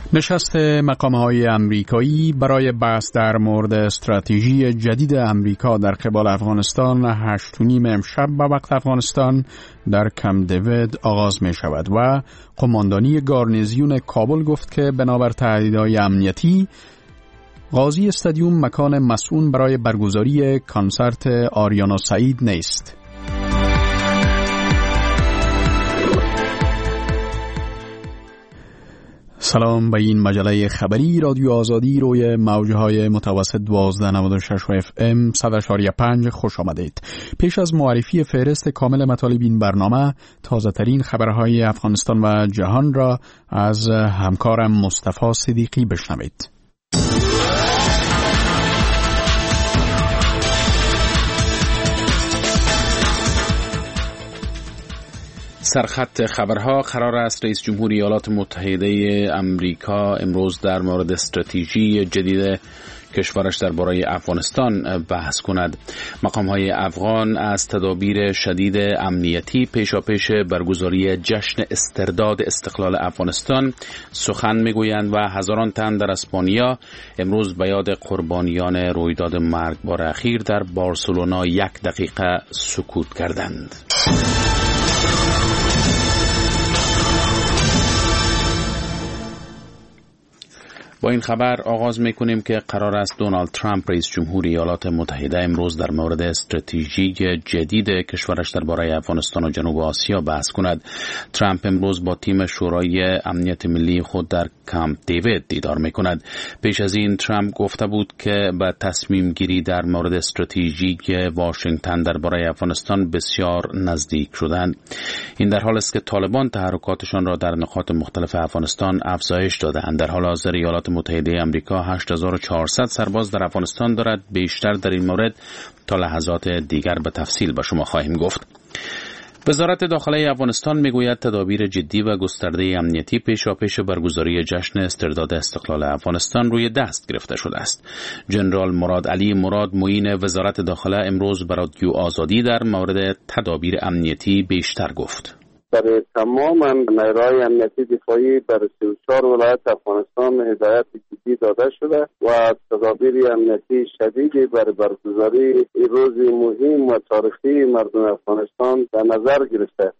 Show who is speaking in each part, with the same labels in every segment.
Speaker 1: نشست مقام‌های آمریکایی برای بحث در مورد استراتژی جدید آمریکا در قبال افغانستان 8:30 امشب به وقت افغانستان در کمپ دیوید آغاز می شود و قماندانی گارنیزیون کابل گفت که بنابر تهدیدهای امنیتی قاضی استادیوم مکان مسئول برای برگزاری کنسرت آریانا سعید نیست. سلام، به این مجله خبری رادیو آزادی روی موجهای متوسط 1296 و FM 100.5 خوش آمدید. پیش از معرفی فهرست کامل مطالب این برنامه، تازه ترین خبرهای افغانستان و جهان را از همکارم مصطفی صدیقی بشنوید. سرخط خبرها: قرار است رئیس جمهور ایالات متحده آمریکا امروز در مورد استراتژی جدید کشورش درباره افغانستان بحث کند. مقام‌های افغان از تدابیر شدید امنیتی پیشاپیش برگزاری جشن استرداد استقلال افغانستان سخن میگویند و هزاران تن در اسپانیا امروز به یاد قربانیان رویداد مرگبار اخیر در بارسلونا 1 دقیقه سکوت کردند. با این خبر آغاز میکنیم که قرار است دونالد ترامپ رئیس جمهور ایالات متحده امروز در مورد استراتژی جدید کشورش درباره افغانستان و جنوب آسیا بحث کند. ترامپ امروز با تیم شورای امنیت ملی خود در کمپ دیوید دیدار میکند. پیش از این ترامپ گفته بود که به تصمیم گیری در مورد استراتژی واشنگتن درباره افغانستان بسیار نزدیک شدند. این در حالی است که طالبان تحرکاتشان را در نقاط مختلف افغانستان افزایش داده‌اند. در حال حاضر ایالات متحده آمریکا 8400 سرباز در افغانستان دارد. بیشتر در این مورد تا لحظات دیگر به تفصیل به شما خواهیم گفت. وزارت داخله افغانستان میگوید تدابیر جدی و گسترده امنیتی پیشاپیش برگزاری جشن استرداد استقلال افغانستان روی دست گرفته شده است. جنرال مراد علی مراد معین وزارت داخله امروز به رادیو آزادی در مورد تدابیر امنیتی بیشتر گفت.
Speaker 2: برای تمام نیروهای امنیتی دفاعی در 34 ولایت افغانستان هدایت جدی داده شده و تدابیر امنیتی شدیدی برای برگزاری این روز مهم و تاریخی مردم افغانستان در نظر گرفته.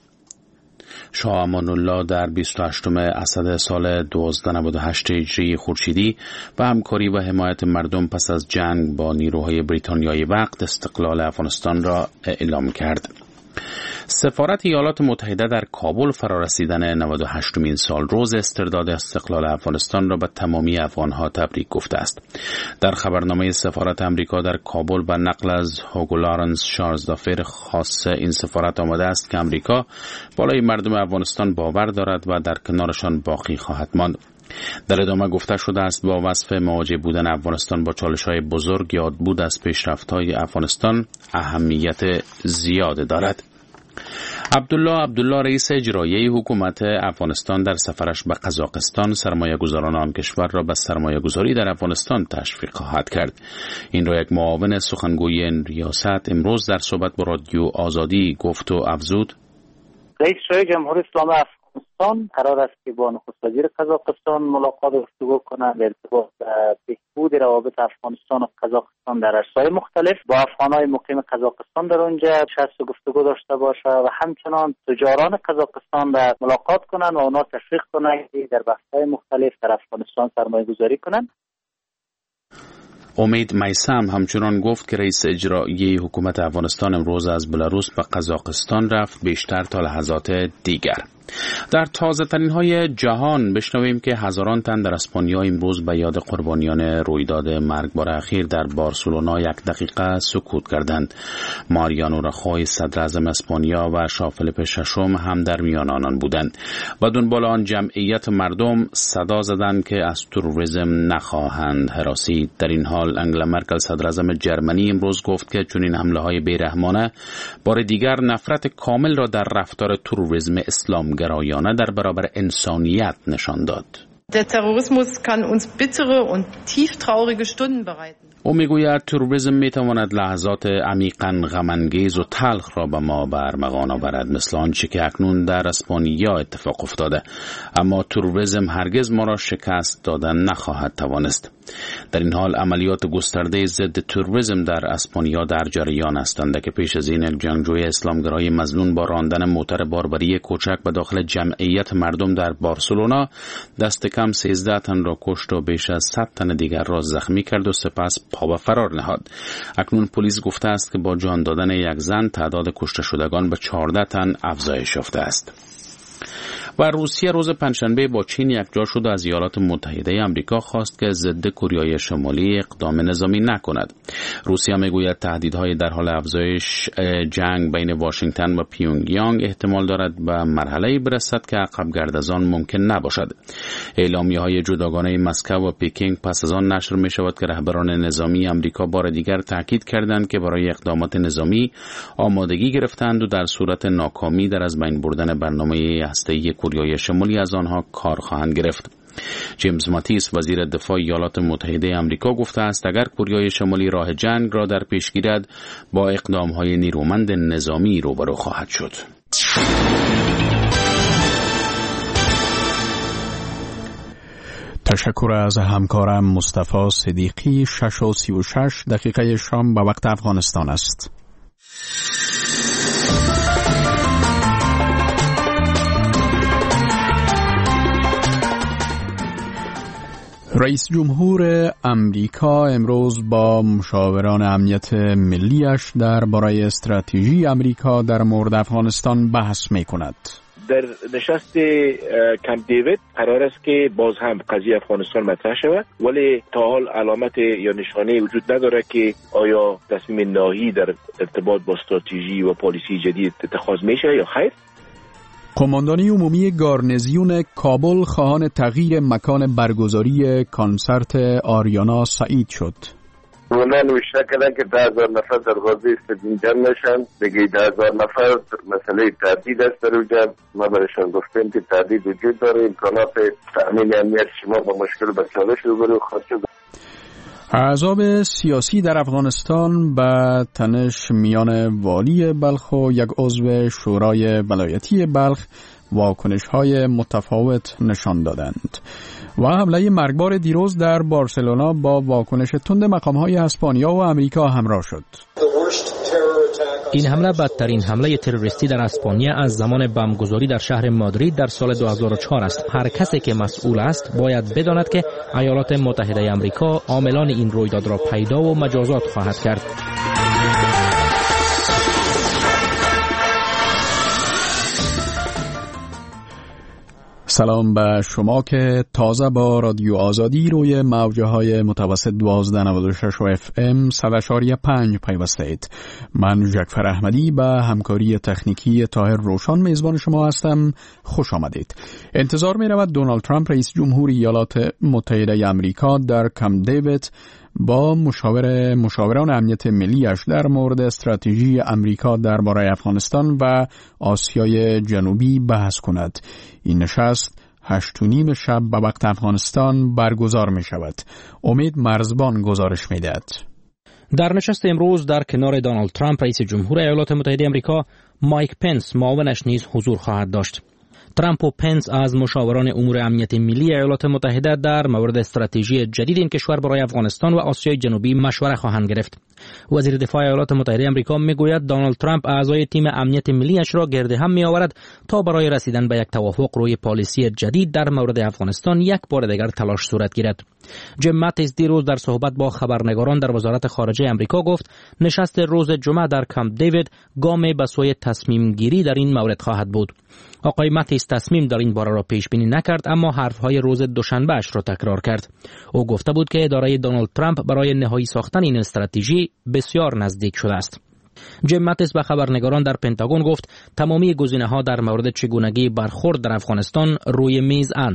Speaker 1: شاه امان الله در 28 اسد سال 1298 هجری خورشیدی و همکاری و حمایت مردم پس از جنگ با نیروهای بریتانیایی وقت استقلال افغانستان را اعلام کرد. سفارت ایالات متحده در کابل فرارسیدن 98مین سال روز استرداد استقلال افغانستان را به تمامی افغانها تبریک گفته است. در خبرنامه سفارت آمریکا در کابل به نقل از هوگو لارنس شارزدافر خاص این سفارت آمده است که آمریکا بالای مردم افغانستان باور دارد و در کنارشان باقی خواهد ماند. در ادامه گفته شده است با وصف مواجه بودن افغانستان با چالش‌های بزرگ، یادبود از پیشرفت‌های افغانستان اهمیت زیاد دارد. عبدالله رئیس اجرایی حکومت افغانستان در سفرش به قزاقستان سرمایه‌گذاران آن کشور را به سرمایه‌گذاری در افغانستان تشویق خواهد کرد. این را یک معاون سخنگوی این ریاست امروز در صحبت با رادیو آزادی گفت و افزود:
Speaker 3: رئیس جمهوری اسلامی افغانستان قرار است که با نخست وزیر قزاقستان ملاقات و گفتگو کنند در ارتباط بهبود روابط افغانستان و قزاقستان در عرصه‌های مختلف، با افغان‌های مقیم قزاقستان در اونجا نشست و گفتگو داشته باشه و همچنان تجاران قزاقستان را ملاقات کنند و اونا تشویق کنند که در بحث‌های مختلف در افغانستان سرمایه‌گذاری کنند.
Speaker 1: امید میثم همچنان گفت که رئیس اجرایی حکومت افغانستان امروز از بلاروس به قزاقستان رفت، بیشتر تا لحظات دیگر. در تازه ترین های جهان بشنویم که هزاران تن در اسپانیا امروز به یاد قربانیان رویداد مرگبار اخیر در بارسلونا 1 دقیقه سکوت کردند. ماریانو راخوی صدر اعظم اسپانیا و شاه فلیپ ششم هم در میان آنان بودند. و دنبال آن جمعیت مردم صدا زدند که از تروریسم نخواهند هراسید. در این حال انگلا مرکل صدر اعظم جرمنی امروز گفت که چنین حمله های بیرحمانه بار دیگر نفرت کامل را در رفتار تروریسم اسلام گرایانه در برابر انسانیت نشان داد.
Speaker 4: Der Terrorismus kann uns bittere und tief traurige Stunden bereiten.
Speaker 1: او میگوید تروریسم میتواند لحظات عمیقاً غم‌انگیز و تلخ را به ما برمغان آورد، مثل آنچه که اکنون در اسپانیا اتفاق افتاده، اما تروریسم هرگز ما را شکست دادن نخواهد توانست. در این حال عملیات گسترده ضد تروریسم در اسپانیا در جریان هستند که پیش از این یک جنگجوی اسلامگرای مظنون با راندن موتر باربری کوچک به داخل جمعیت مردم در بارسلونا دست کم 13 تن را کشت و بیش از 100 تن دیگر را زخمی کرد و سپس پا به فرار نهاد. اکنون پلیس گفته است که با جان دادن یک زن تعداد کشته شدگان به 14 تن افزایش یافته است. و روسیه روز پنجشنبه با چین یکجا شد و از ایالات متحده آمریکا خواست که ضد کره شمالی اقدام نظامی نکند. روسیه میگوید تهدیدهای در حال افزایش جنگ بین واشنگتن و پیونگیانگ احتمال دارد به مرحله‌ای برسد که عقب گرد از آن ممکن نباشد. اعلامیه‌های جداگانه مسکو و پکینگ پس از آن نشر می‌شود که رهبران نظامی آمریکا بار دیگر تاکید کردند که برای اقدامات نظامی آمادگی گرفتند و در صورت ناکامی در از بین بردن برنامه هسته‌ای کره شمالی از آنها کار خواهند گرفت. جیمز ماتیس وزیر دفاع ایالات متحده آمریکا گفته است اگر کره شمالی راه جنگ را در پیش گیرد با اقدام‌های نیرومند نظامی روبرو خواهد شد.
Speaker 4: تشکر از همکارم مصطفی صدیقی. 6:36 شام به وقت افغانستان است. رئیس جمهور امریکا امروز با مشاوران امنیت ملیش درباره استراتژی امریکا در مورد افغانستان بحث می‌کند.
Speaker 5: در نشست کمپ دیوید قرار است که باز هم قضیه افغانستان مطرح شود، ولی تا حال علامت یا نشانه وجود نداره که آیا تصمیم نهایی در ارتباط با استراتژی و پالیسی جدید اتخاذ میشه یا خیر.
Speaker 4: قماندانی عمومی گارنیزیون کابل خواهان تغییر مکان برگزاری کنسرت آریانا سعید شد.
Speaker 2: اونا نوشته کردن که 10,000 نفر در حوزه استادیوم جمع نشن. دیگه 10,000 نفر مسئله تهدید است در اونجا. ما برایشان گفتیم که تهدید وجود داره، امکانات تأمین امنیت شما با مشکل به چالش روبرو خواهد شد.
Speaker 4: احزاب سیاسی در افغانستان به تنش میان والی بلخ و یک عضو شورای ولایتی بلخ واکنش‌های متفاوت نشان دادند و حمله مرگبار دیروز در بارسلونا با واکنش تند مقام‌های اسپانیا و امریکا همراه شد.
Speaker 6: این حمله بدترین حمله تروریستی در اسپانیا از زمان بمبگذاری در شهر مادرید در سال 2004 است. هر کسی که مسئول است باید بداند که ایالات متحده آمریکا عاملان این رویداد را پیدا و مجازات خواهد کرد.
Speaker 4: سلام به شما که تازه با رادیو آزادی روی موجهای متوسط 1296 و FM 100.5 پیوسته اید. من جعفر احمدی به همکاری تکنیکی طاهر روشان میزبان شما هستم. خوش آمدید. انتظار می رود دونالد ترامپ رئیس جمهور ایالات متحده آمریکا در کمپ دیوید با مشاوران امنیت ملیش در مورد استراتژی امریکا درباره افغانستان و آسیای جنوبی بحث کند. این نشست 8:30 شب به وقت افغانستان برگزار می شود. امید مرزبان گزارش می دهد.
Speaker 6: در نشست امروز در کنار دونالد ترامپ رئیس جمهور ایالات متحده آمریکا، مایک پنس معاونش نیز حضور خواهد داشت. ترامپ و پنس از مشاوران امور امنیت ملی ایالات متحده در مورد استراتژی جدید این کشور برای افغانستان و آسیای جنوبی مشوره خواهند گرفت. وزیر دفاع ایالات متحده آمریکا میگوید دونالد ترامپ اعضای تیم امنیت ملیش را گرد هم میآورد تا برای رسیدن به یک توافق روی پالیسی جدید در مورد افغانستان یک بار دیگر تلاش صورت گیرد. جیم ماتیس دیروز در صحبت با خبرنگاران در وزارت خارجه آمریکا گفت نشست روز جمعه در کمپ دیوید گامی به سوی تصمیم گیری در این مورد خواهد بود. آقای ماتیس تصمیم در این باره را پیش بینی نکرد، اما حرفهای روز دوشنبه اش را تکرار کرد. او گفته بود که اداره دونالد ترامپ برای نهایی ساختن این استراتژی بسیار نزدیک شده است. جیم ماتیس به خبرنگاران در پنتاگون گفت تمامی گزینه‌ها در مورد چگونگی برخورد در افغانستان روی میز اند.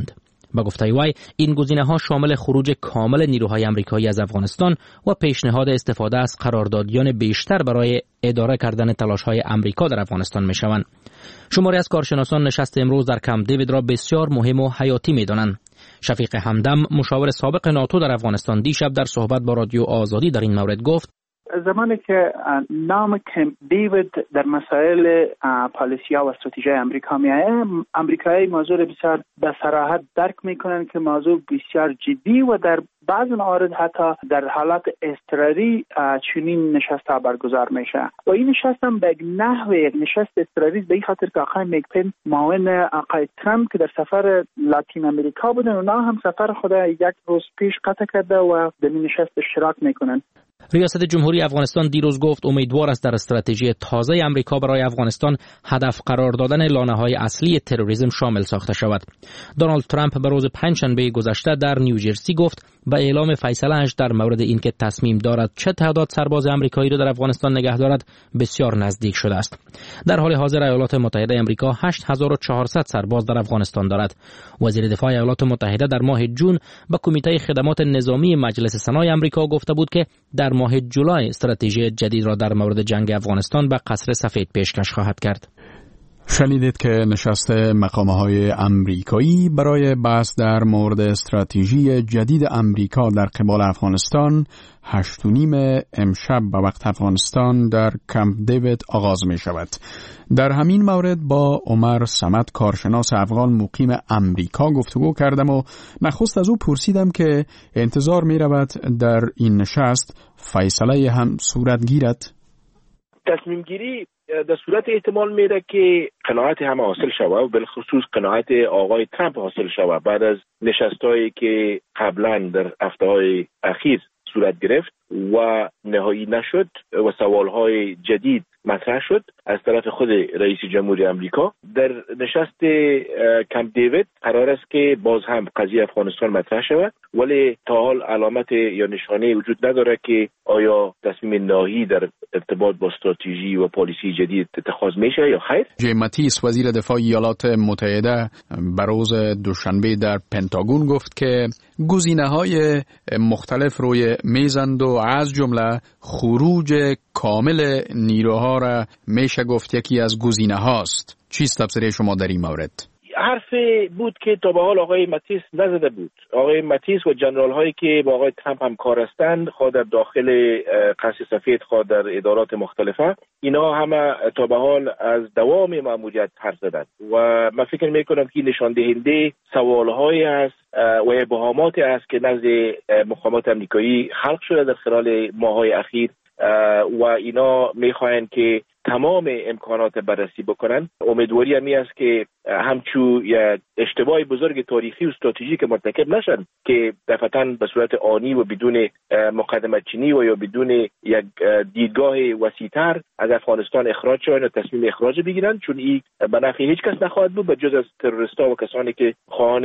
Speaker 6: با گفته وی این گزینه‌ها شامل خروج کامل نیروهای آمریکایی از افغانستان و پیشنهاد استفاده از قراردادیان بیشتر برای اداره کردن تلاش‌های آمریکا در افغانستان می‌شوند. شماری از کارشناسان نشست امروز در کمپ دیوید را بسیار مهم و حیاتی می‌دانند. شفیق همدم مشاور سابق ناتو در افغانستان دیشب در صحبت با رادیو آزادی در این مورد گفت
Speaker 7: زمانی که نام کمپ دیوید در مسائل پالیسیا و استراتژی آمریکا میآید، آمریکایی موضوع بسیار به صراحت درک میکنن که موضوع بسیار جدی و در بعض موارد حتی در حالات اضطراری چنین نشست برگزار میشه و این نشست هم به نحو یک نشست اضطراری به این خاطر که آقای مایک پنس معاون آقای ترامپ که در سفر لاتین امریکا بودن اونا هم سفر خود یک روز پیش قطع کرده و در این نشست اشتراک میکنن.
Speaker 6: ریاست جمهوری افغانستان دیروز گفت امیدوار است در استراتژی تازه آمریکا برای افغانستان هدف قرار دادن لانه‌های اصلی تروریسم شامل ساخته شود. دونالد ترامپ به روز پنجشنبه گذشته در نیوجرسی گفت به اعلام فیصله‌اش در مورد اینکه تصمیم دارد چه تعداد سرباز آمریکایی را در افغانستان نگه دارد بسیار نزدیک شده است. در حال حاضر ایالات متحده آمریکا 8400 سرباز در افغانستان دارد. وزیر دفاع ایالات متحده در ماه جون به کمیته خدمات نظامی مجلس سنای آمریکا گفته بود که در ماه جولای استراتژی جدید را در مورد جنگ افغانستان به قصر سفید پیشکش خواهد کرد.
Speaker 4: شنیدید که نشست مقامه‌های آمریکایی برای بحث در مورد استراتژی جدید آمریکا در قبال افغانستان 8:30 امشب به وقت افغانستان در کمپ دیوید آغاز می شود. در همین مورد با عمر صمد کارشناس افغان مقیم آمریکا گفتگو کردم و نخست از او پرسیدم که انتظار می رود در این نشست فیصله هم صورت گیرد.
Speaker 5: تصمیم گیری در صورت احتمال میره که قناعت همه حاصل شود و بالخصوص قناعت آقای ترامپ حاصل شود بعد از نشستایی که قبلا در هفته‌های اخیر صورت گرفت و نهایی نشد و سوالهای جدید مطرح شد از طرف خود رئیس جمهوری آمریکا. در نشست کمپ دیوید قرار است که باز هم قضیه افغانستان مطرح شود، ولی تا حال علامت یا نشانه وجود نداره که آیا تصمیم نهایی در ارتباط با استراتژی و پالیسی جدید اتخاذ میشه یا خیر.
Speaker 4: جیم ماتیس وزیر دفاع ایالات متحده بر روز دوشنبه در پنتاگون گفت که گزینه‌های مختلف روی میزند و از جمله خروج کامل نیروها را میشه گفت یکی از گزینه هاست. چیست تفسیر شما در این مورد؟
Speaker 5: حرف بود که تا به حال آقای ماتیس نزده بود. آقای ماتیس و جنرال هایی که با آقای ترامپ همکار هستند، خواه در داخل قصر سفید خواه در ادارات مختلفه، اینا همه تا به حال از دوام ماموریت حرف زدند و من فکر میکنم که نشان دهنده سوالهایی است و ابهاماتی است که نزد مقامات آمریکایی خلق شده در خلال ماه‌های اخیر و اینا میخواهند که تمام امکانات بررسی بکنن. امیدواری همی است که همچون اشتباه بزرگ تاریخی و استراتژیک مرتکب نشن که دفعتاً به صورت آنی و بدون مقدمه چینی و یا بدون یک دیدگاه وسیع‌تر از افغانستان اخراج شوند و تصمیم اخراج بگیرن، چون این به نفع هیچ کس نخواهد بود به جز از تروریست‌ها و کسانی که خواهان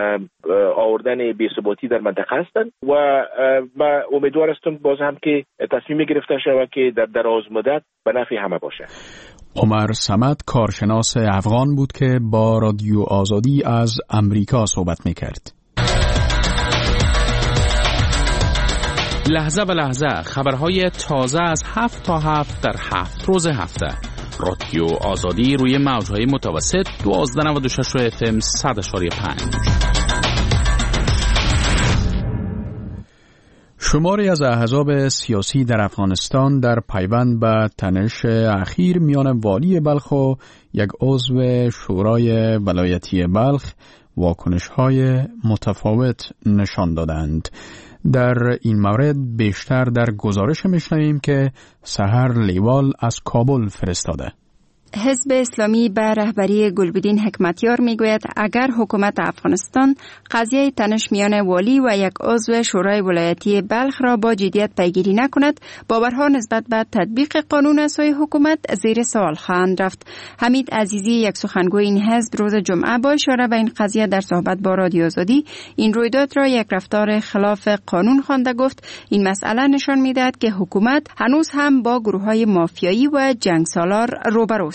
Speaker 5: آوردن بی‌ثباتی در منطقه هستند. و من امیدوار هستم باز هم که تصمیم گرفته شود که در دراز مدت به نفع همه باشه.
Speaker 4: عمر صمد کارشناس افغان بود که با رادیو آزادی از امریکا صحبت میکرد.
Speaker 1: لحظه به لحظه خبرهای تازه از 7 تا 7 در 7 روز هفته. رادیو آزادی روی موجهای متوسط 1296 FM 100.5.
Speaker 4: شماری از احزاب سیاسی در افغانستان در پیوند به تنش اخیر میان والی بلخ و یک عضو شورای ولایتی بلخ واکنش‌های متفاوت نشان دادند. در این مورد بیشتر در گزارش میشنویم که سحر لیوال از کابل فرستاده.
Speaker 8: حزب اسلامی به رهبری گلبدین حکمتیار میگوید اگر حکومت افغانستان قضیه تنش میان والی و یک عضو شورای ولایتی بلخ را با جدیت پیگیری نکند، باورها نسبت به تطبیق قانون از سوی حکومت زیر سوال خواهند رفت. حمید عزیزی، یک سخنگوی این حزب، روز جمعه با اشاره به این قضیه در صحبت با رادیو آزادی این رویداد را یک رفتار خلاف قانون خوانده. گفت این مسئله نشان میدهد که حکومت هنوز هم با گروه‌های مافیایی و جنگسالار روبروست.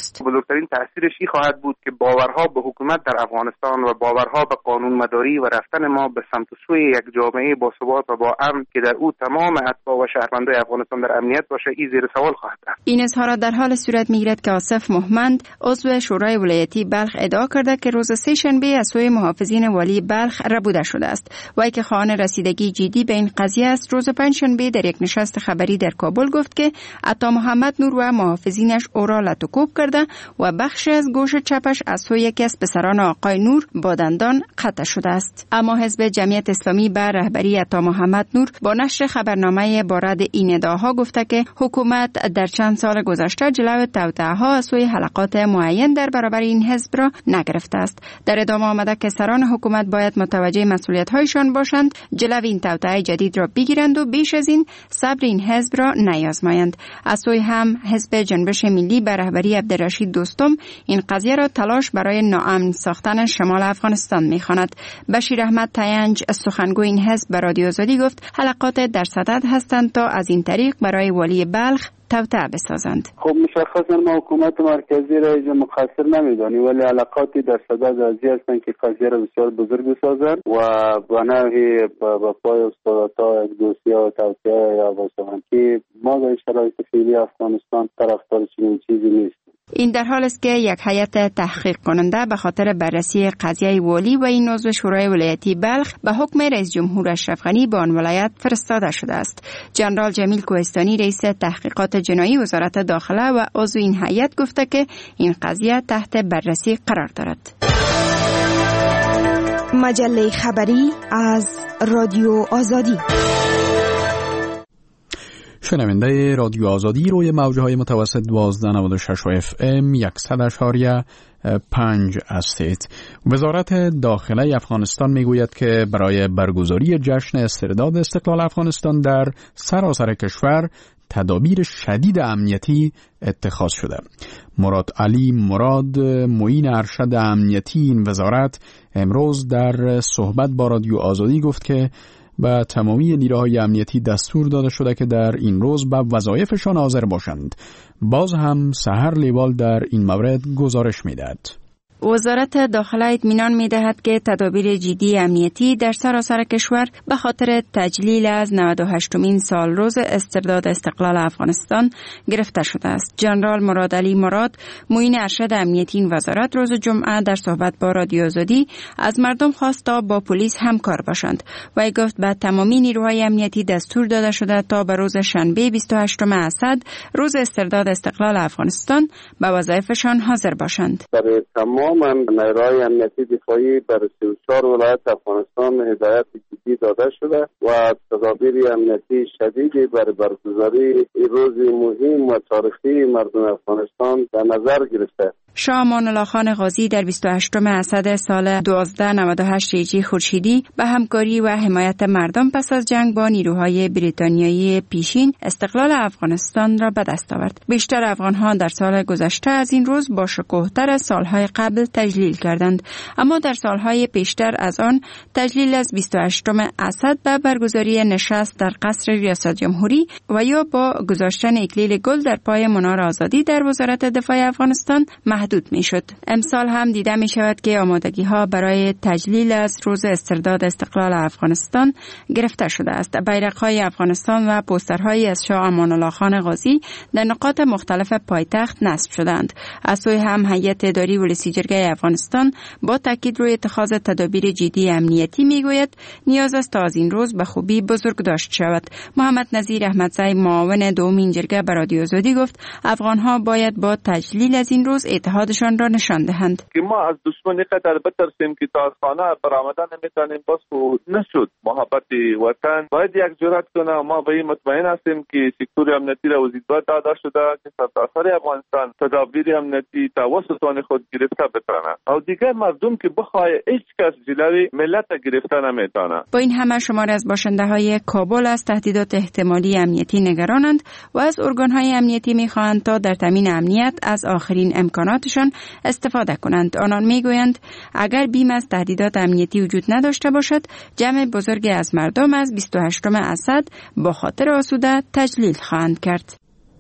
Speaker 8: اوست.
Speaker 9: بزرگترین تاثیرش این خواهد بود که باورها به حکومت در افغانستان و باورها به قانون مداری و رفتن ما به سمت و سوی یک جامعه با ثبات و با امن که در او تمام اتباع و شهروندان افغانستان در امنیت باشه این زیر سوال خواهد رفت.
Speaker 8: این اظهارات در حال صورت میگیرد که آصف محمد عضو شورای ولایتی بلخ ادعا کرده که روز سه‌شنبه از سوی محافظین والی بلخ ربوده شده است. وی که خواهان رسیدگی جدی به این قضیه است، روز پنجشنبه در یک نشست خبری در کابل گفت که عطا محمد نور و محافظینش او را لطوکوب کرده و بخشی از گوش چپش از سوی یکی از پسران آقای نور با دندان قطع شده است. اما حزب جمعیت اسلامی به رهبری عطا محمد نور با نشر خبرنامه بارد این ادعاها گفته که حکومت در چند سال گذشته جلو توطئه‌ها از سوی حلقات معین در برابر این حزب را نگرفته است. در ادامه آمده که سران حکومت باید متوجه مسئولیت‌هایشان باشند، جلو این توطئه جدید را بگیرند و بیش از این صبر این حزب را نیازمایند. از سوی هم حزب جنبش ملی به رهبری عبدالرشید دوستم این قضیه را تلاش برای ناامن ساختن شمال افغانستان می‌خواند. بشیر احمد تینج سخنگوی این حزب به رادیو آزادی گفت حلقات در صدد هستند تا از این طریق برای والی بلخ توطئه بسازند.
Speaker 2: خب مشخصا ما حکومت مرکزی را اینجا مقصر نمیدانیم، ولی علاقاتی در صدد ازی هستند که قضیه را بسیار بزرگ بسازند و به نحوی به پای استادتا دوسیه و توطئه یا بسازند که ما در شرایط فعلی افغانستان طرفدار چنین چیزی نیست.
Speaker 8: این در حال است که یک هیئت تحقیق کننده به خاطر بررسی قضیه والی و این عضو شورای ولایتی بلخ به حکم رئیس جمهور اشرف غنی به آن ولایت فرستاده شده است. جنرال جمیل کوهستانی رئیس تحقیقات جنایی وزارت داخله و عضو این هیئت گفته که این قضیه تحت بررسی قرار دارد.
Speaker 10: مجله خبری از رادیو آزادی.
Speaker 4: شنونده رادیو آزادی روی موجهای متوسط 1296 و FM 100.5 هستید. وزارت داخله افغانستان میگوید که برای برگزاری جشن استرداد استقلال افغانستان در سراسر کشور تدابیر شدید امنیتی اتخاذ شده. مراد علی مراد معین ارشد امنیتی این وزارت امروز در صحبت با رادیو آزادی گفت که به تمامی نیروهای امنیتی دستور داده شده که در این روز به وظایفشان حاضر باشند. باز هم سحر لیوال در این مورد گزارش می‌دهد.
Speaker 8: وزارت داخله اطمینان می‌دهد که تدابیر جدی امنیتی در سراسر کشور به خاطر تجلیل از 98مین سال روز استرداد استقلال افغانستان گرفته شده است. جنرال مراد علی مراد معین ارشد امنیتی این وزارت روز جمعه در صحبت با رادیو آزادی از مردم خواست تا با پلیس همکار باشند. وی گفت به تمامی نیروهای امنیتی دستور داده شده تا به روز شنبه 28 اسد روز استرداد استقلال افغانستان به وظایفشان حاضر باشند.
Speaker 2: من نیروهای امنیتی دفاعی برای 34 ولایت افغانستان هدایت جدی داده شده و تدابیر امنیتی شدیدی برای برگزاری این روز مهم و تاریخی مردم افغانستان در نظر گرفته.
Speaker 8: شاه امان الله خان غازی در 28 اسد سال 1298 هجری خورشیدی به همکاری و حمایت مردم پس از جنگ با نیروهای بریتانیایی پیشین استقلال افغانستان را به دست آورد. بیشتر افغان‌ها در سال گذشته از این روز با شکوه‌تر از سالهای قبل تجلیل کردند، اما در سالهای پیشتر از آن تجلیل از 28 اسد به برگزاری نشست در قصر ریاست جمهوری و یا با گذاشتن اکلیل گل در پای منار آزادی در وزارت دفاع افغانستان محدود می شد. امسال هم دیده می شود که آمادگی ها برای تجلیل از روز استرداد استقلال افغانستان گرفته شده است. بیرق های افغانستان و پوسترهایی از شاه امان الله خان غازی در نقاط مختلف پایتخت نصب شدند. از سوی هم هیئت اداری ولسی جرگه افغانستان با تاکید روی اتخاذ تدابیر جدی امنیتی می گوید نیاز است تا از این روز به خوبی بزرگ داشت شود. محمد نظیر احمدزی معاون دومین جرگه به رادیو آزادی گفت افغان ها باید با تجلیل از این روز اتحادشان را نشان دهند.
Speaker 11: که ما از دشمن قطر بترسیم که تا از خانه برآمدن نمیتونیم، بس نشد. محبت وطن باید یک جرأت کنه. ما به این مطمئن هستیم که سکتور امنیتی را وظیفه داده شده که سرتاسر افغانستان تدابیر امنیتی توسط آن خود گرفته بتونه و دیگر مردم که بخواه هیچ کس جلوی ملت گرفته نمیتونه.
Speaker 8: با این همه شمار از باشنده های کابل از تهدیدات احتمالی امنیتی نگرانند و از ارگان های امنیتی میخواهند تا در تامین امنیت از آخرین امکاناتشان استفاده کنند. آنان میگویند اگر بیم از تهدیدات امنیتی وجود نداشته باشد، جمع بزرگی از مردم از 28 اسد با خاطر آسوده تجلیل خواهند کرد.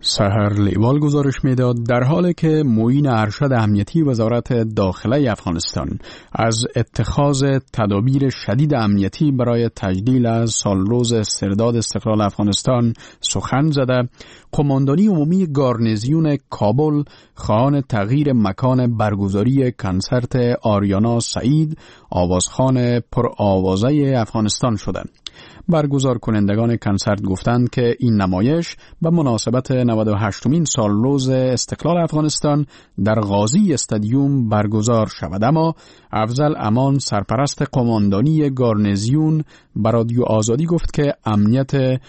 Speaker 4: سحر لیوال گزارش میداد در حالی که معین ارشد امنیتی وزارت داخله افغانستان از اتخاذ تدابیر شدید امنیتی برای تجلیل از سالروز استرداد استقلال افغانستان سخن زده، قماندانی عمومی گارنیزیون کابل خواهان تغییر مکان برگزاری کنسرت آریانا سعید آوازخوان پرآوازه افغانستان شدند. برگزار کنندگان کنسرت گفتند که این نمایش به مناسبت 98مین سالروز استقلال افغانستان در غازی استادیوم برگزار شود، اما افضل امان سرپرست قماندانی گارنیزیون به رادیو آزادی گفت که امنیت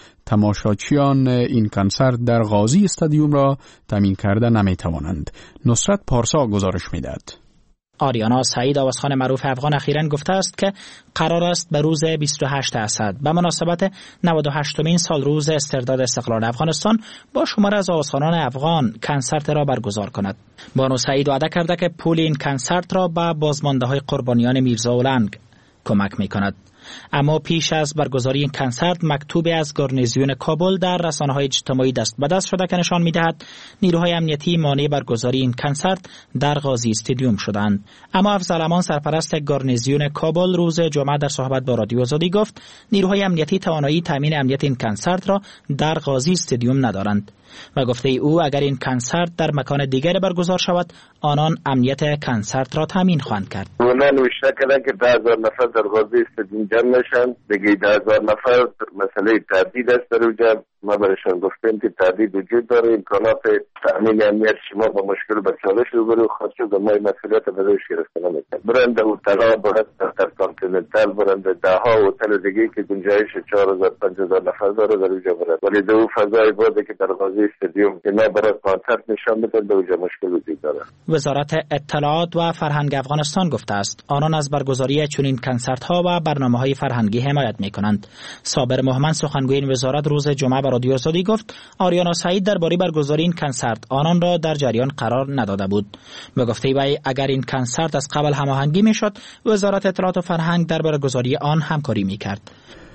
Speaker 4: تماشاچیان این کنسرت در غازی استادیوم را تامین کرده نمیتوانند. نصرت پارسا گزارش میدهد.
Speaker 12: آریانا سعید آوازخوان معروف افغان اخیراً گفته است که قرار است به روز 28 اسد به مناسبت 98مین سالروز استرداد استقلال افغانستان با شمار از آوازخوانان افغان کنسرت را برگزار کند. بانو سعید وعده کرده که پول این کنسرت را به بازمانده‌های قربانیان میرزا اولنگ کمک می‌کند. اما پیش از برگزاری این کنسرت مکتوبی از گارنیزیون کابل در رسانه‌های اجتماعی دست به دست شده که نشان می‌دهد نیروهای امنیتی مانع برگزاری این کنسرت در غازی استادیوم شدند. اما افضل امان سرپرست گارنیزیون کابل روز جمعه در صحبت با رادیو آزادی گفت نیروهای امنیتی توانایی تامین امنیت این کنسرت را در غازی استادیوم ندارند و گفته او اگر این کنسرت در مکان دیگر برگزار شود آنان امنیت کنسرت را تامین خواهند کرد.
Speaker 2: اونا نوشته کردن که 10,000 نفر در غازی استادیوم جمع نشن، دیگه 10,000 نفر مسئله تهدید است در اونجا. ما برایشان گفتیم که تهدید وجود داره، امکانات تامین امنیت شما با مشکل به چالش روبرو خواهد شد و ما این مسئولیت به دوش گرفته نمی‌کنیم. برند هتل‌ها برند در کانتیننتال برند ده‌ها هتل دیگه که گنجایش 4,000 5,000 نفر داره در اونجا برند، ولی دو فضای باده که در غازی استادیوم اینا برای کنسرت نشان بدن در اونجا مشکل وجود داره.
Speaker 12: وزارت اطلاعات و فرهنگ افغانستان گفته است آنان از برگزاری چنین کنسرت‌ها و برنامه‌های فرهنگی حمایت می‌کنند. صابر محمد سخنگوی این وزارت روز جمعه به رادیو آزادی گفت آریانا سعید درباره برگزاری این کنسرت آنان را در جریان قرار نداده بود. به گفته وی اگر این کنسرت از قبل هماهنگی می‌شد وزارت اطلاعات و فرهنگ در برگزاری آن همکاری می‌کرد.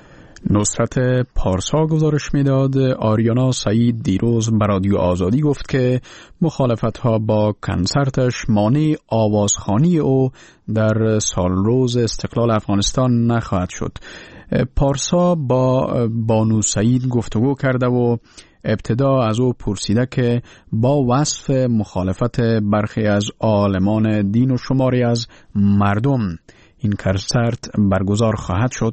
Speaker 4: نصرت پارسا گزارش میداد آریانا سعید دیروز به رادیو آزادی گفت که مخالفت‌ها با کنسرتش مانع آوازخوانی او در سالروز استقلال افغانستان نخواهد شد. پارسا با بانو سعید گفتگو کرده و ابتدا از او پرسیده که با وصف مخالفت برخی از عالمان دین و شماری از مردم این کنسرت برگزار خواهد شد.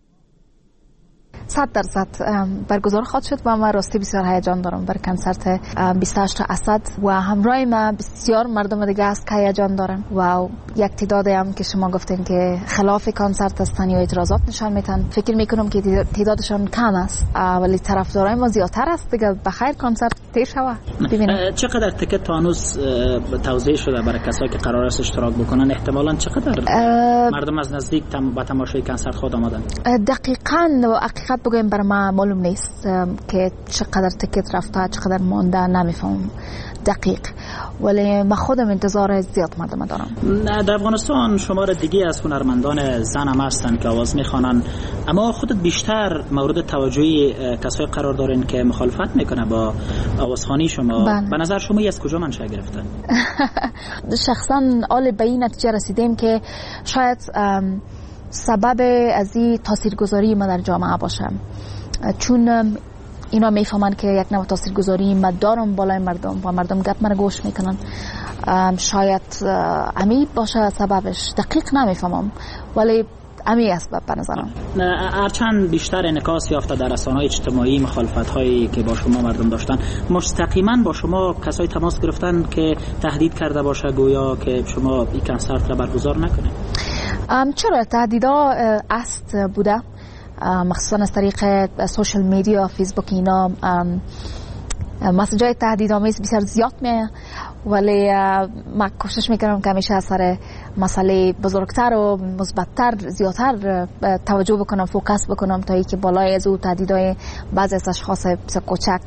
Speaker 13: 100% برگزار خواهد شد و من راستی بسیار هیجان دارم بر کنسرت 28 اسد و همراه ما بسیار مردم دیگه است که هیجان دارن و یک تعدادی هم که شما گفتین که خلاف کنسرت هستن یا اعتراضات نشان میدن. فکر میکنم که تعدادشان کم است ولی طرفدارای ما زیادتر است دیگه. بخیر کنسرت تیر شود. ببینید
Speaker 12: چقدر تیکت تا هنوز توزیع شده برای کسایی که قرار است اشتراک بکنن؟ احتمالاً چقدر مردم از نزدیک به تماشای کنسرت خود آمدن؟
Speaker 13: دقیقاً و بگویم برای ما معلوم نیست که چقدر تیکت رفته چقدر مونده، نمیفهمم دقیق، ولی من خودم انتظار زیاد مردم دارم.
Speaker 12: در افغانستان شمار دیگه از هنرمندان زن هم هستن که آواز میخوانن، اما خودت بیشتر مورد توجهی کسایی قرار دارین که مخالفت میکنه با آوازخوانی شما. به نظر شما از کجا منشأ گرفته؟
Speaker 13: شخصا آل به این نتیجه رسیدیم که شاید سبب از این تاثیرگذاری ما در جامعه باشه، چون اینا میفهمن که یک نوع تاثیرگذاری ما دارم بالای مردم و مردم گپ من گوش میکنن. شاید امی باشه سببش، دقیق نمیفهمم ولی امی اسباب به نظرم.
Speaker 12: هرچند بیشتر انعکاس یافته در رسانه‌های اجتماعی مخالفت هایی که با شما مردم داشتن، مستقیما با شما کسایی تماس گرفتن که تهدید کرده باشه گویا که شما این کنسرت را برگزار نکنید؟
Speaker 13: چرا تهدیدا است بوده، مخصوصا از طریق سوشل میدیا، فیسبوک، اینا مسیجای تهدیدآمیز بسیار زیاد میاد، ولی من کوشش میکنم که همیشه از سر مسئله بزرگتر و مثبت‌تر زیادتر توجه بکنم، فوکس بکنم تا اینکه بالای از او تهدیدهای بعضی از اشخاص بسیار کوچک.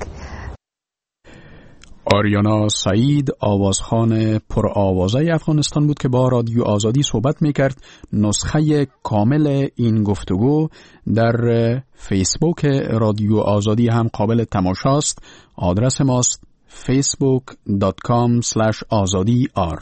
Speaker 4: آریانا سعید آوازخوان پرآوازه افغانستان بود که با رادیو آزادی صحبت میکرد. نسخه کامل این گفتگو در فیسبوک رادیو آزادی هم قابل تماشاست. آدرس ماست facebook.com/azadi.ar.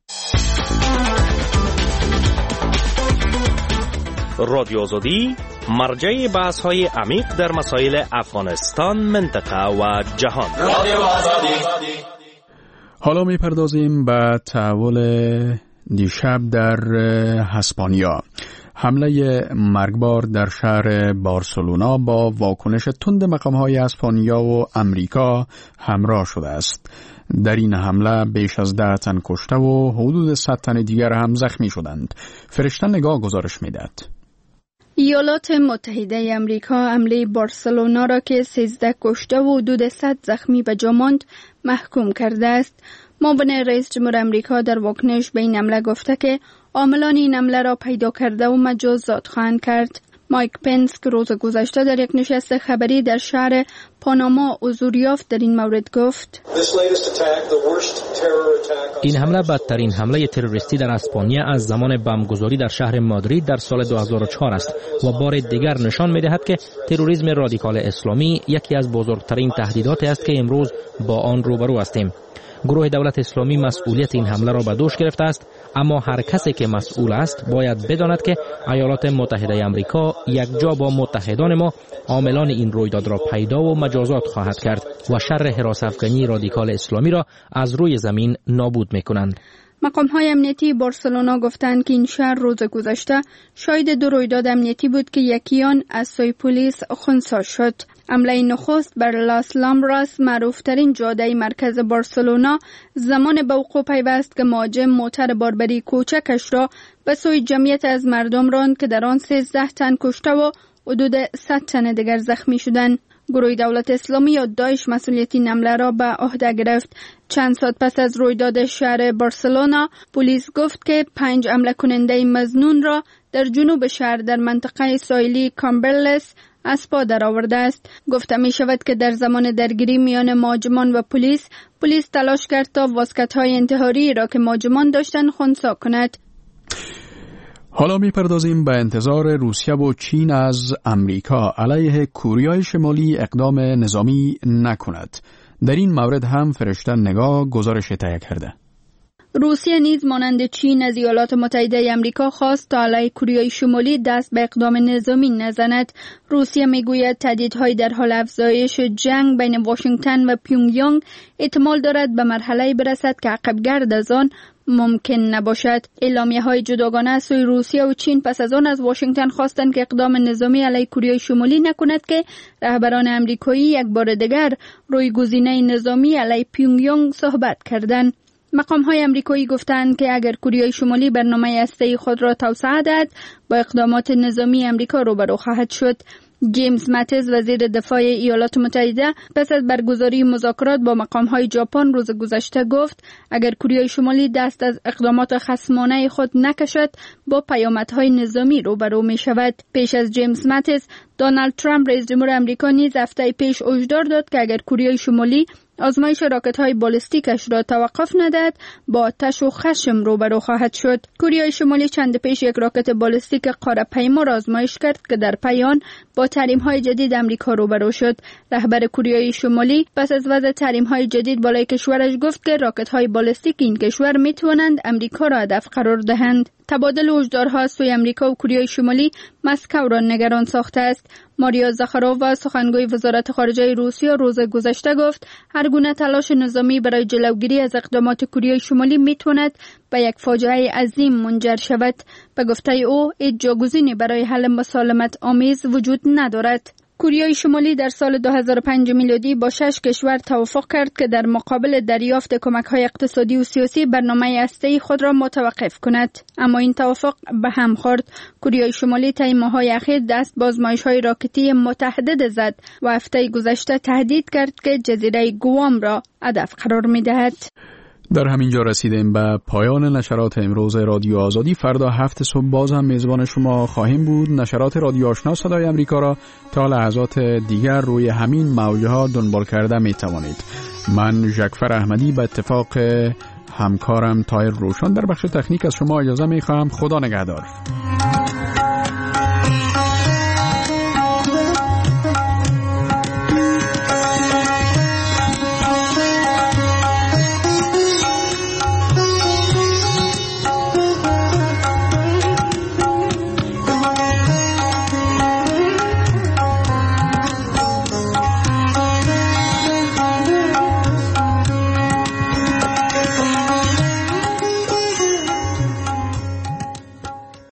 Speaker 14: رادیو آزادی مرجع بحث‌های عمیق در مسائل افغانستان، منطقه و جهان. رادیو آزادی.
Speaker 4: حالا میپردازیم به تحول دیشب در اسپانیا. حمله مرگبار در شهر بارسلونا با واکنش تند مقام‌های اسپانیا و امریکا همراه شده است. در این حمله بیش از 10 تن کشته و حدود 100 تن دیگر هم زخمی شدند. فرشته نگاه گزارش می‌دهد.
Speaker 8: ایالات متحده امریکا حمله بارسلونا را که 13 کشته و حدود 100 زخمی به جا ماند محکوم کرده است. معاون رئیس جمهور امریکا در واکنش به این حمله گفته که عاملان این حمله را پیدا کرده و مجازات خواهند کرد. مایک پنس که روز گذشته در یک نشست خبری در شهر پاناما حضور یافت در این مورد گفت:
Speaker 6: این حمله بدترین حمله تروریستی در اسپانیا از زمان بمبگذاری در شهر مادرید در سال 2004 است و بار دیگر نشان می‌دهد که تروریسم رادیکال اسلامی یکی از بزرگترین تهدیداتی است که امروز با آن روبرو هستیم. گروه دولت اسلامی مسئولیت این حمله را به دوش گرفته است، اما هر کسی که مسئول است باید بداند که ایالات متحده آمریکا یکجا با متحدان ما عاملان این رویداد را پیدا و مجازات خواهد کرد و شر حراس افغانی رادیکال اسلامی را از روی زمین نابود می‌کنند.
Speaker 8: مقام‌های امنیتی بارسلونا گفتند که این شهر روز گذشته شاهد 2 رویداد امنیتی بود که یکی آن از سوی پلیس خنثی شد. حمله نخست بر لاس لامبراس، معروفترین جاده مرکز بارسلونا، زمان به وقوع پیوست که مهاجم موتر باربری کوچکش را به سوی جمعیت از مردم راند که در آن 13 تن کشته و حدود 100 تن دیگر زخمی شدند. گروه دولت اسلامی یا داعش مسئولیت این حمله را به عهده گرفت. چند ساعت پس از رویداد شهر بارسلونا، پلیس گفت که 5 حمله کننده مظنون را در جنوب شهر در منطقه ساحلی کامبرلس از پا در آورده است. گفته می شود که در زمان درگیری میان مهاجمان و پلیس تلاش کرد تا واسکت‌های انتحاری را که مهاجمان داشتند خنثی کند.
Speaker 4: حالا میپردازیم به انتظار روسیه و چین از امریکا علیه کوریای شمالی اقدام نظامی نکند. در این مورد هم فرشته نگاه گزارش تهیه کرده.
Speaker 8: روسیه نیز مانند چین از ایالات متحده آمریکا خواست تا علیه کوریای شمالی دست به اقدام نظامی نزند. روسیه میگوید تهدیدهای در حال افزایش جنگ بین واشنگتن و پیونگیانگ احتمال دارد به مرحله برسد که عقب‌گرد از آن ممکن نباشد. اعلامیه‌های جداگانه از سوی روسیه و چین پس از آن از واشنگتن خواستند که اقدام نظامی علیه کوریای شمالی نکند که رهبران آمریکایی یک بار دیگر روی گزینه نظامی علیه پیونگیانگ صحبت کردند. مقام‌های آمریکایی گفتند که اگر کوریای شمالی برنامه هسته‌ای خود را توسعه دهد، با اقدامات نظامی آمریکا روبرو خواهد شد. جیمز ماتیز وزیر دفاع ایالات متحده پس از برگزاری مذاکرات با مقام‌های ژاپن روز گذشته گفت اگر کوریای شمالی دست از اقدامات خصمانه خود نکشد با پیامدهای نظامی روبرو می‌شود. پیش از جیمز ماتیز، دونالد ترامپ رئیس جمهور آمریکا نیز هفته پیش هشدار داد که اگر کوریای شمالی آزمایش راکت‌های بالستیکش را توقف ندهد با آتش و خشم روبرو خواهد شد. کوریای شمالی چند پیش یک راکت بالستیک قاره‌پیما را آزمایش کرد که در پی آن با تحریم‌های جدید آمریکا روبرو شد. رهبر کوریای شمالی پس از وضع تحریم‌های جدید بالای کشورش گفت که راکت‌های بالستیک این کشور می‌توانند آمریکا را هدف قرار دهند. تبادل هشدارها از سوی آمریکا و کوریای شمالی مسکو را نگران ساخته است. ماریا زاخارووا سخنگوی وزارت خارجه روسیه روز گذشته گفت هر گونه تلاش نظامی برای جلوگیری از اقدامات کوریای شمالی میتواند به یک فاجعه عظیم منجر شود. به گفته او هیچ جاگزینی برای حل مسالمت آمیز وجود ندارد. کوریای شمالی در سال 2005 میلادی با 6 کشور توافق کرد که در مقابل دریافت کمک‌های اقتصادی و سیاسی برنامه هسته‌ای خود را متوقف کند، اما این توافق به هم خورد. کوریای شمالی طی ماه‌های اخیر دست به آزمایش‌های راکتی متعدد زد و هفته گذشته تهدید کرد که جزیره گوام را هدف قرار می‌دهد.
Speaker 4: در همین جا رسیدیم به پایان نشرات امروز رادیو آزادی. فردا 7 صبح باز هم میزبان شما خواهیم بود. نشرات رادیو آشنا صدای آمریکا را تا لحظات دیگر روی همین موج‌ها دنبال کرده می توانید. من ژکفر احمدی به اتفاق همکارم طاهر روشن در بخش تکنیک از شما اجازه می خواهم. خدا نگهدار.